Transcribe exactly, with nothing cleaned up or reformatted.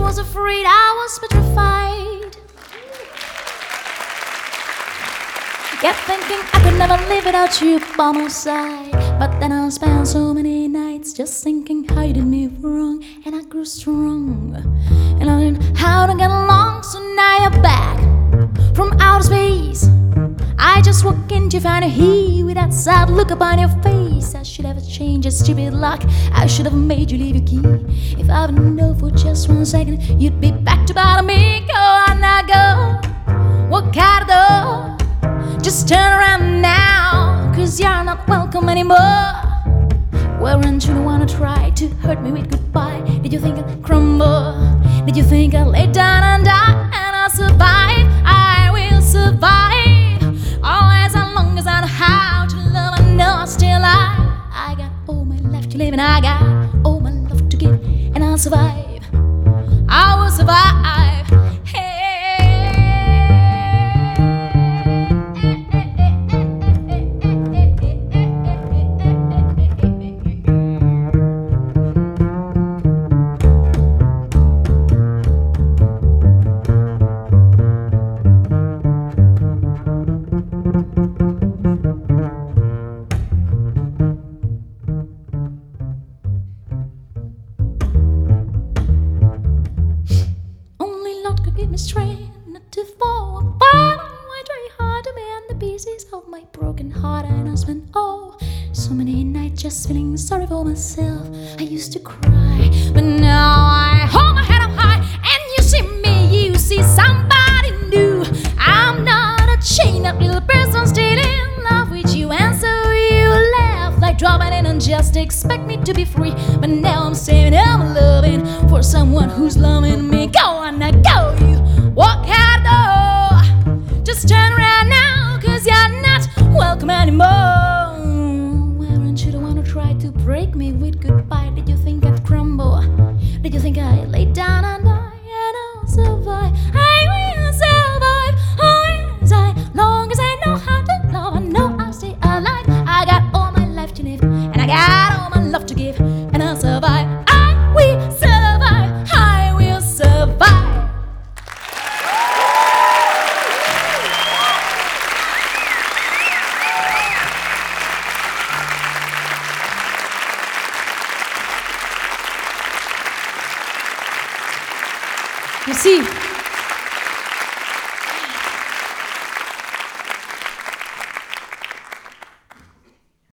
was afraid, I was petrified. Kept thinking I could never live without you by my side. But then I spent so many nights just thinking how you did me wrong. And I grew strong, and I learned how to get along. So now you're back from outer space. I just walk in to find a he with that sad look upon your face. I should have changed your stupid luck. I should have made you leave your key. If I would know for just one second, you'd be back to bother me. Go on now, go, walk out the door. Just turn around now, cause you're not welcome anymore. Weren't you the one who tried to hurt me with goodbye? Did you think I'd crumble? Did you think I'd lay down and die? And I'll survive, I will survive. Always as long as I know how to love, I know I'm still alive. I got all my life to live and I got all my love to give. And I'll survive, I will survive. Give me strength not to fall apart. I try hard to mend the pieces of my broken heart, and I spent oh so many nights just feeling sorry for myself. I used to cry, but now I hold my head up high. And you see me, you see somebody new. I'm not a chained up little person still in love with you. And so you laugh like dropping in and just expect me to be free. But now I'm saying I'm loving for someone who's loving me. Go on now, go. Walk out the door. Just turn around now, cause you're not welcome anymore. Weren't you the one who tried to break me with goodbye? Did you think I'd crumble? Did you think I'd lay down and die? And I'll survive, I will survive. Always I, long as I know how to love, I know I'll stay alive. I got all my life to live, and I got all my love to give. And I'll survive, I will survive, I will survive. Merci.